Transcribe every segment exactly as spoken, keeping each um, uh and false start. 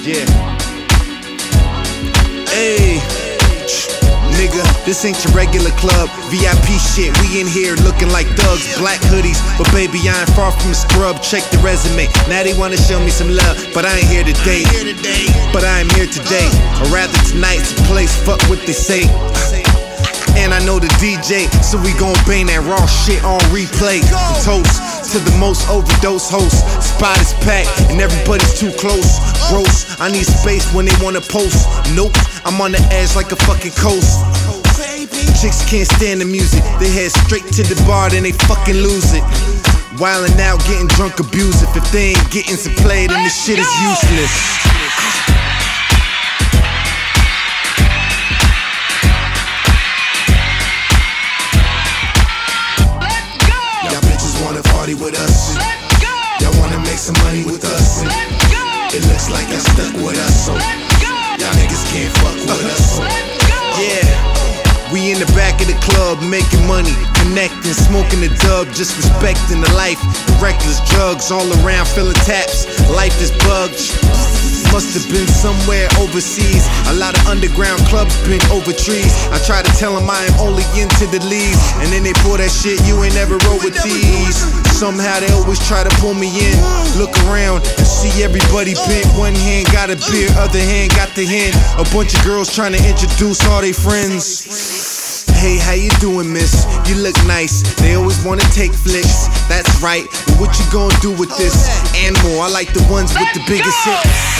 Yeah. Hey, nigga, this ain't your regular club. V I P shit, we in here looking like thugs. Black hoodies, but baby, I ain't far from a scrub. Check the resume. Now they wanna show me some love, but I ain't here today. But I am here today, or rather tonight's place. Fuck what they say. And I know the D J, so we gon' bang that raw shit on replay. Toast to the most overdose host. Spot is packed and everybody's too close. Gross, I need space when they wanna post. Nope, I'm on the edge like a fucking coast. Chicks can't stand the music. They head straight to the bar, then they fucking lose it. Wildin' out, getting drunk, abusive. If they ain't getting some play, then this shit is useless. Party with us. Y'all wanna make some money with us. It looks like y'all stuck with us, so y'all niggas can't fuck with us. Yeah, we in the back of the club making money, connecting, smoking the dub, just respecting the life. The reckless drugs all around, filling taps. Life is bugged. Must have been somewhere overseas. A lot of underground clubs been over trees. I try to tell them I am only into the leaves, and then they pull that shit, you ain't never roll with these. Somehow they always try to pull me in. Look around and see everybody bent. One hand got a beer, other hand got the hand. A bunch of girls trying to introduce all their friends. Hey, how you doing, miss? You look nice. They always wanna take flicks. That's right, but what you gonna do with this? And more, I like the ones with the biggest hips.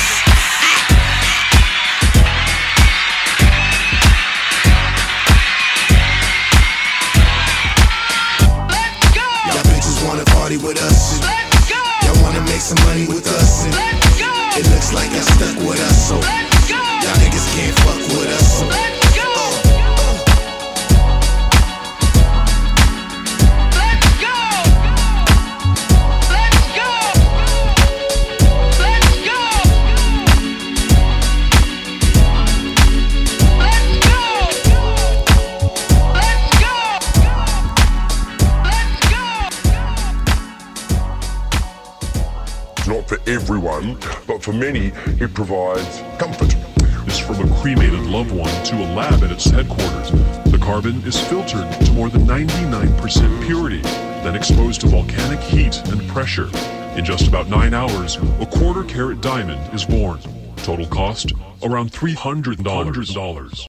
Party with us. Y'all wanna make some money with us. It looks like y'all stuck with us, so y'all niggas can't fuck with us. So. Not for everyone, but for many, it provides comfort. Is from a cremated loved one to a lab at its headquarters. The carbon is filtered to more than ninety-nine percent purity, then exposed to volcanic heat and pressure. In just about nine hours, a quarter carat diamond is born. Total cost, around three hundred dollars.